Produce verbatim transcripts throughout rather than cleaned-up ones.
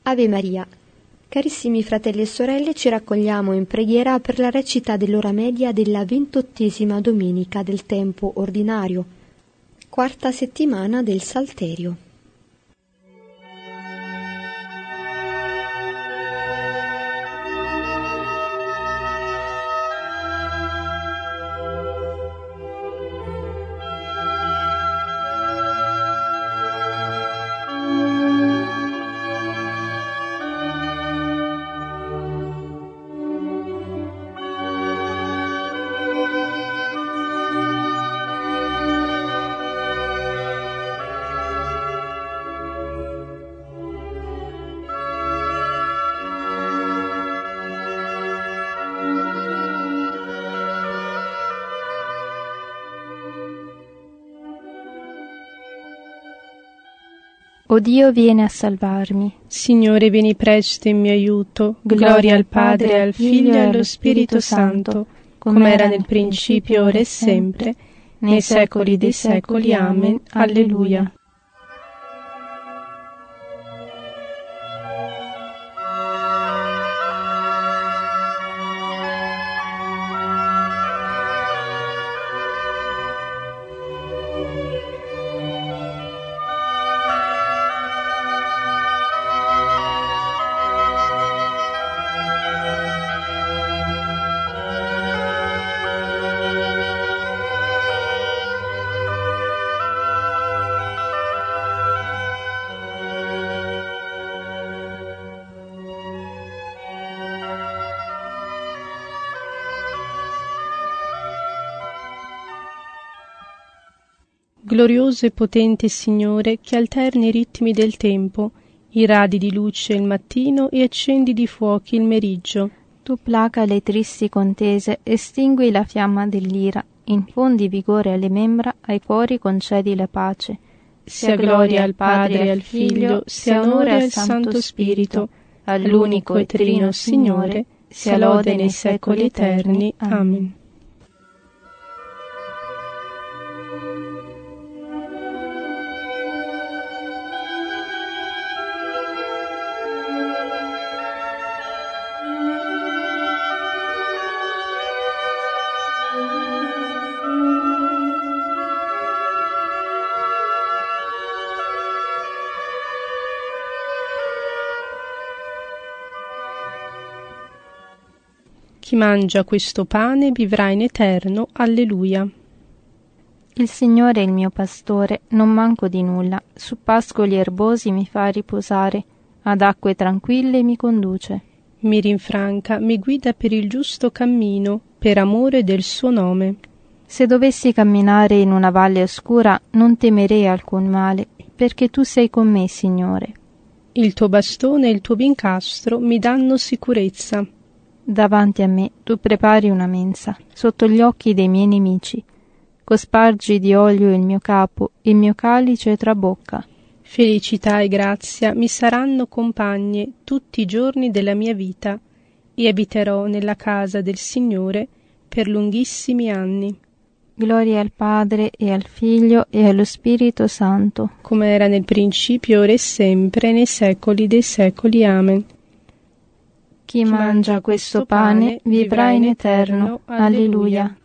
Ave Maria. Carissimi fratelli e sorelle, ci raccogliamo in preghiera per la recita dell'ora media della ventottesima domenica del tempo ordinario, quarta settimana del Salterio. O Dio, vieni a salvarmi. Signore, vieni presto in mio aiuto. Gloria, Gloria al Padre, al Figlio e allo Spirito Santo, come era nel principio, ora e sempre, nei secoli dei secoli. Amen. Alleluia. Glorioso e potente Signore, che alterni i ritmi del tempo, irradi di luce il mattino e accendi di fuochi il meriggio. Tu placa le tristi contese, estingui la fiamma dell'ira, infondi vigore alle membra, ai cuori concedi la pace. Sia gloria al Padre e al Figlio, sia onore al Santo Spirito, all'unico e trino Signore, sia lode nei secoli eterni. Amen. Chi mangia questo pane vivrà in eterno. Alleluia. Il Signore è il mio pastore, non manco di nulla. Su pascoli erbosi mi fa riposare, ad acque tranquille mi conduce. Mi rinfranca, mi guida per il giusto cammino, per amore del suo nome. Se dovessi camminare in una valle oscura, non temerei alcun male, perché tu sei con me, Signore. Il tuo bastone e il tuo bincastro mi danno sicurezza. Davanti a me tu prepari una mensa, sotto gli occhi dei miei nemici. Cospargi di olio il mio capo, il mio calice trabocca. Felicità e grazia mi saranno compagne tutti i giorni della mia vita, e abiterò nella casa del Signore per lunghissimi anni. Gloria al Padre e al Figlio e allo Spirito Santo, come era nel principio, ora e sempre, nei secoli dei secoli. Amen. Chi mangia questo pane vivrà in eterno. Alleluia.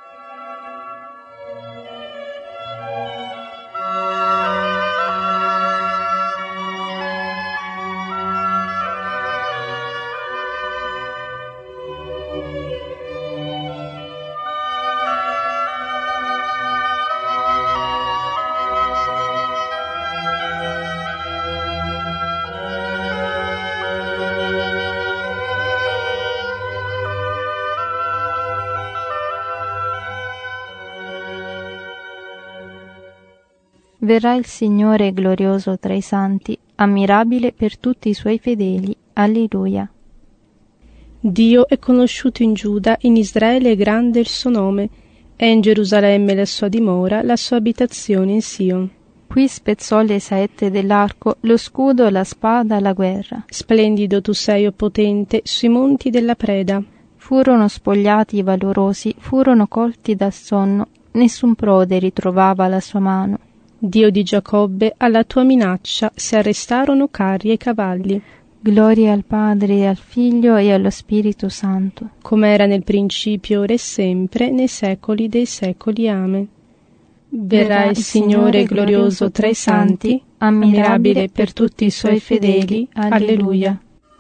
Verrà il Signore glorioso tra i santi, ammirabile per tutti i suoi fedeli. Alleluia. Dio è conosciuto in Giuda, in Israele è grande il suo nome, è in Gerusalemme la sua dimora, la sua abitazione in Sion. Qui spezzò le saette dell'arco, lo scudo, la spada, la guerra. Splendido tu sei, o potente, sui monti della preda. Furono spogliati i valorosi, furono colti dal sonno, nessun prode ritrovava la sua mano. Dio di Giacobbe, alla tua minaccia si arrestarono carri e cavalli. Gloria al Padre, e al Figlio, e allo Spirito Santo. Come era nel principio, ora e sempre, nei secoli dei secoli. Amen. Verrà il Signore glorioso tra i santi, ammirabile per tutti i Suoi fedeli. Alleluia.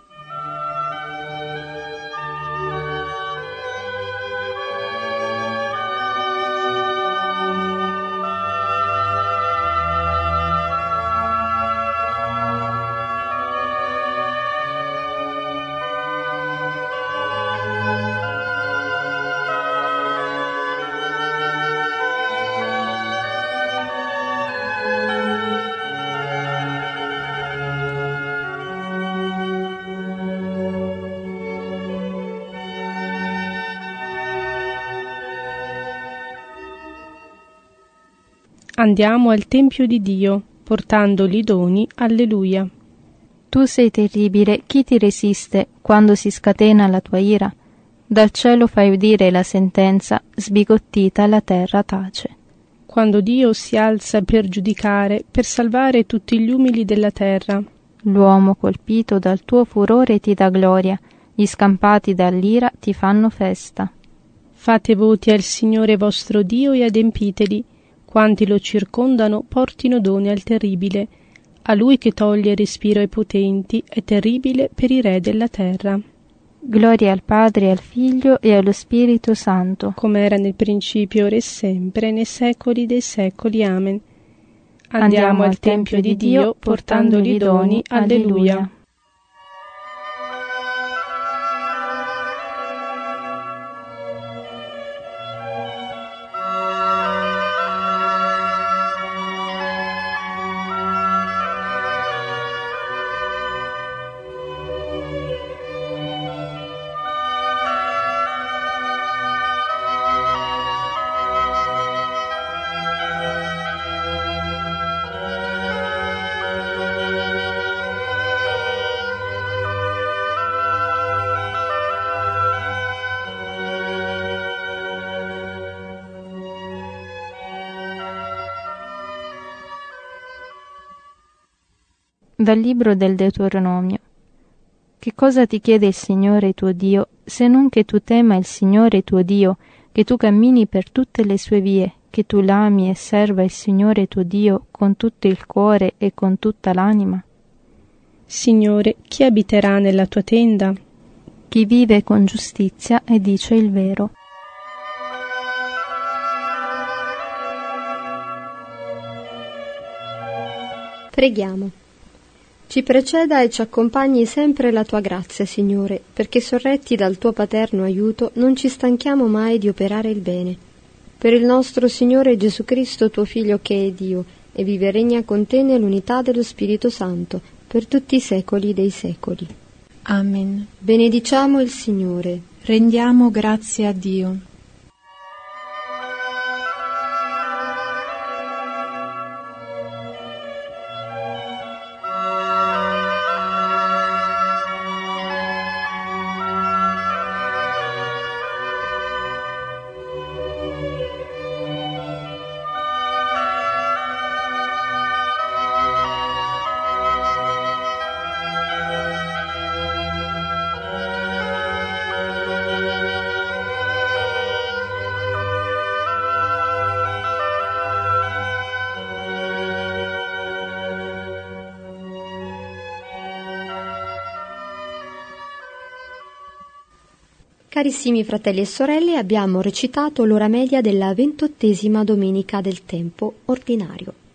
Andiamo al Tempio di Dio, portando i doni. Alleluia. Tu sei terribile, chi ti resiste quando si scatena la tua ira? Dal cielo fai udire la sentenza, sbigottita la terra tace. Quando Dio si alza per giudicare, per salvare tutti gli umili della terra. L'uomo colpito dal tuo furore ti dà gloria, gli scampati dall'ira ti fanno festa. Fate voti al Signore vostro Dio e adempiteli. Quanti lo circondano portino doni al terribile. A lui che toglie il respiro ai potenti è terribile per i re della terra. Gloria al Padre, al Figlio e allo Spirito Santo. Come era nel principio, ora e sempre, nei secoli dei secoli. Amen. Andiamo, Andiamo al Tempio di Dio, portando i doni. Alleluia. Dal libro del Deuteronomio. Che cosa ti chiede il Signore tuo Dio, se non che tu tema il Signore tuo Dio, che tu cammini per tutte le sue vie, che tu l'ami e serva il Signore tuo Dio con tutto il cuore e con tutta l'anima? Signore, chi abiterà nella tua tenda? Chi vive con giustizia e dice il vero. Preghiamo. Ci preceda e ci accompagni sempre la tua grazia, Signore, perché sorretti dal tuo paterno aiuto non ci stanchiamo mai di operare il bene. Per il nostro Signore Gesù Cristo, tuo Figlio che è Dio, e vive e regna con te nell'unità dello Spirito Santo, per tutti i secoli dei secoli. Amen. Benediciamo il Signore. Rendiamo grazie a Dio. Carissimi fratelli e sorelle, abbiamo recitato l'ora media della ventottesima domenica del tempo ordinario.